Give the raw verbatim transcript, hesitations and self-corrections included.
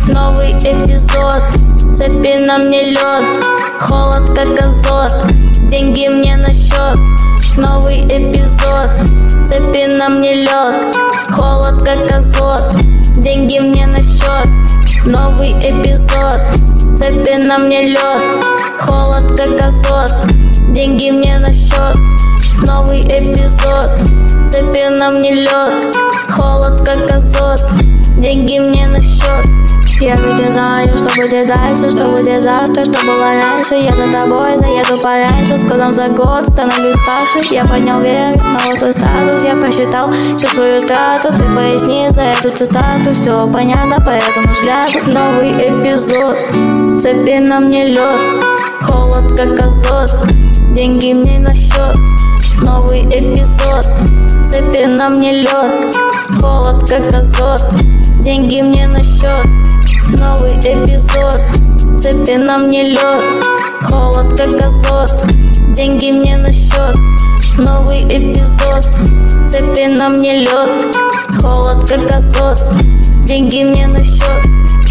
новый эпизод. Цепи на мне лед, холод как азот, деньги мне на счет. Новый эпизод. Цепи на мне лед, холод как азот, деньги мне на счет. Новый эпизод. Цепи на мне лед, холод как азот, деньги мне на счет. Новый эпизод. Цепи на мне лед, холод как азот, деньги мне на счет. Я ведь не знаю, что будет дальше, что будет завтра, что было раньше. Я за тобой заеду пораньше, с годом за год становлюсь старше. Я поднял вверх, снова свой статус, я посчитал всю свою трату. Ты поясни за эту цитату, все понятно по этому взгляду. Новый эпизод. Цепи на мне лед, холод как азот, деньги мне на счет. Новый эпизод. Цепи на мне лед, холод как азот, деньги мне на счет. Новый эпизод. Цепи на мне лед, холод как азот, деньги мне на счет. Новый эпизод. Цепи на мне лед, холод как азот, деньги мне на счет.